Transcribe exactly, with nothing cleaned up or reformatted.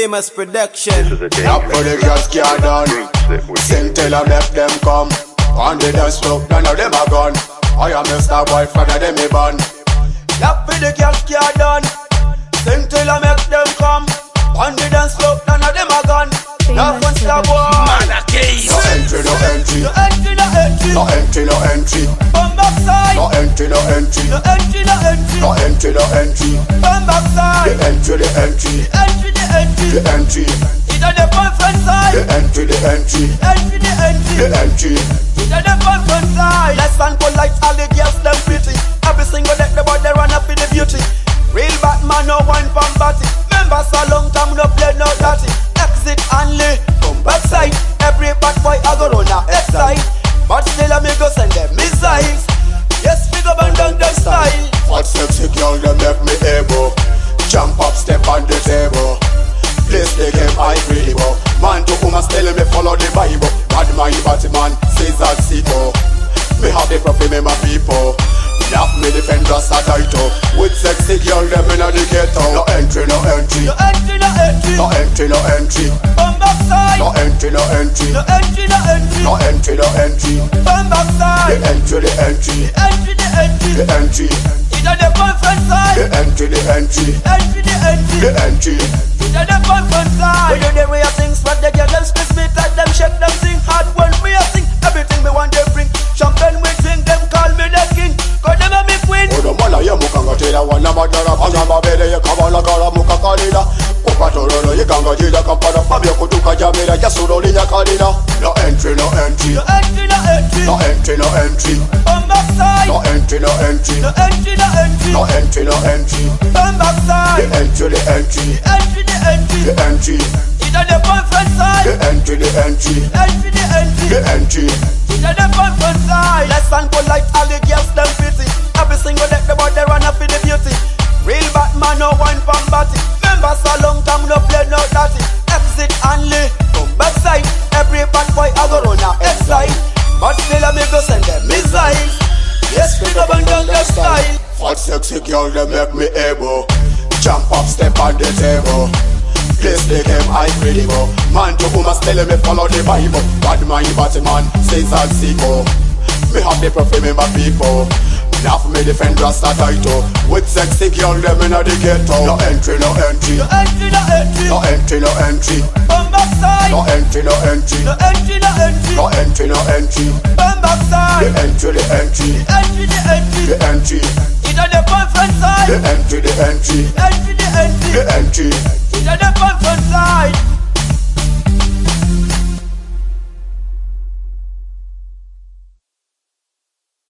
Famous production. Not for the girls can't done. Sing till I make them come. On the dance floor, none of them are gone. I am Mister Boyfriend of them a bun. Not for the girls can't done. Sing till I make them come. On the dance floor, none of them are gone. Now one star boy. No entry, no entry. No entry, no entry. No entry, no entry. Come back side. No entry, no entry. No entry, no entry. No entry, no entry. Come back side. The entry, the entry. The entry, the entry. The entry. Either the boyfriend side. The entry, the entry. Entry, the entry. The entry. Either the boyfriend side. Less than polite, all the girls them pretty. Every single day the body run up in the beauty. Real Batman, no one from batty. Members a long time no play no dirty. Exit only, come back side. Every bad boy I go run a exide. But still I me go send them missiles. Yes, we go bang down the style. What sexy girl them make me able. Jump up, step on the table. Place the game I really bo. Man to whom I still me follow the Bible. Bad man, body man, says that Siko. Me have the prophet, me my people. Love me defend just a title. With sexy girl them in the ghetto. No entry, no entry. No entry, no entry. No entry, no entry. Come back side. No entry, no entry. No entry, no entry. No entry, no entry. Come back The side. entry, the entry. The entry, the entry. The entry. Either the boyfriend side. The entry, the entry. Entry, the entry. The entry. Either the boyfriend side. We do the way of things, but the girl them split me, tell them shake them sing hard when we a sing. Everything me want they bring. Champagne we drink, them call me the king. Cause them a me queen. Odo mala ya mukanga tera wana madara panga mabele ya kabala kara muka kalila. Kupatoro ya ganga jida kampara fabio kutuka jamila ya suroli ya kalila. No entry, no entry. No entry, no entry. No entry, no entry. Come back side. No entry, no entry. No entry, no entry. No entry, no entry. Come back The side. entry, the entry. Entry, the entry. The entry. Either the boyfriend The side. entry, the entry. Entry, the entry. The entry. Either the boyfriend side. Less than polite, all the girls them pretty. Every single day the body run up in the beauty. Real Batman, no one from batty. Members a long time no play no dirty. Exit only, come back side. Every bad boy I go run a exide. But still I me go send them missiles. Yes, we go bang down the style. What sexy girl they make me able. Jump up, step on the table. Place the game I really go. Man to whom I still me follow the Bible. Bad man, body man, says that Siko. Me have the prophet, me my people. Love me defend just a title. With sexy girl them in the ghetto. No entry, no entry. No entry, no entry. No entry, no entry. Come back side. No entry, no entry. No entry, no entry. No entry, no entry. Come back The side. entry, the entry. Entry, the entry. The entry. Either the boyfriend The side. entry, the entry. Entry, the entry. The entry. Either the boyfriend